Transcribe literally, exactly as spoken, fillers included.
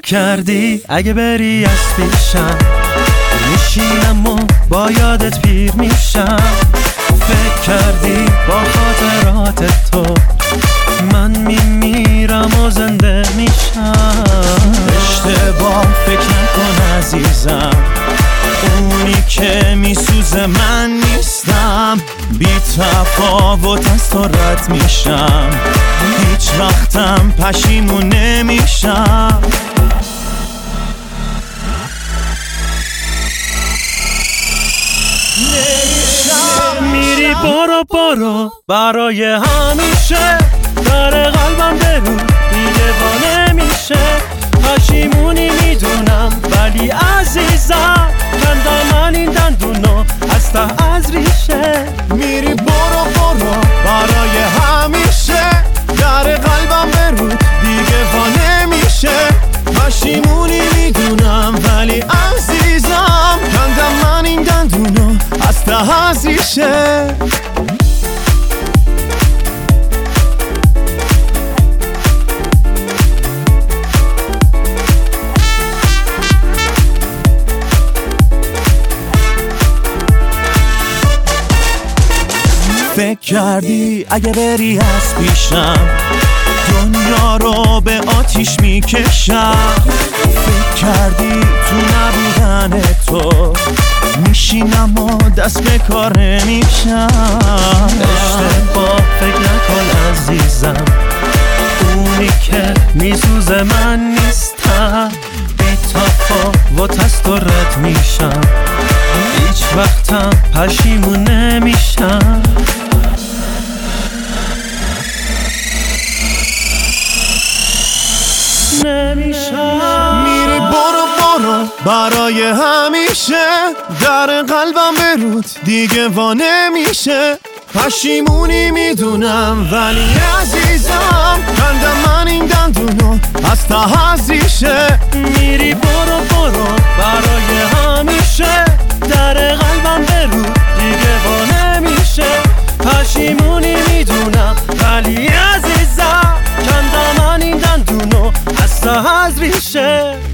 کردی اگه بری از پیشم میشینم و با یادت پیر میشم. فکر کردی با خاطرات تو من میمیرم و زنده میشم. اشتباه فکر نکن عزیزم، اونی که میسوزه من نیستم. بی تفاوت از تو رد میشم، هیچ وقتم پشیمون نمیشم. میری برو برو برای همیشه، در قلبم برو دیگه با نمیشه. پشیمونی میدونم ولی عزیزم، کندم من این دندونو از ته از ریشه. میری برو برو برای همیشه، در قلبم برو دیگه وا نمیشه. پشیمونی میدونم ولی عزیزم، کندم من این دندونو از ته از ریشه. فکر کردی اگه بری از پیشم دنیا رو به آتیش میکشم. فکر کردی تو نبودن تو میشینم و دست به کار نمیشم. اشتباه فکر نکن عزیزم، اونی که میسوزه من نیستم. بی تفاوت از تو رد میشم، هیچ وقتم پشیمون نمیشم. نمیشم. میری برو برو برای همیشه، در قلبم برود دیگه وا نمیشه. پشیمونی میدونم ولی عزیزم، کندم من این دندونو از ته از ریشه. میری برو برو برای همیشه، در قلبم برود دیگه وا نمیشه. پشیمونی میدونم ولی عزیزم، کندم من این دندونو از ته از ریشه.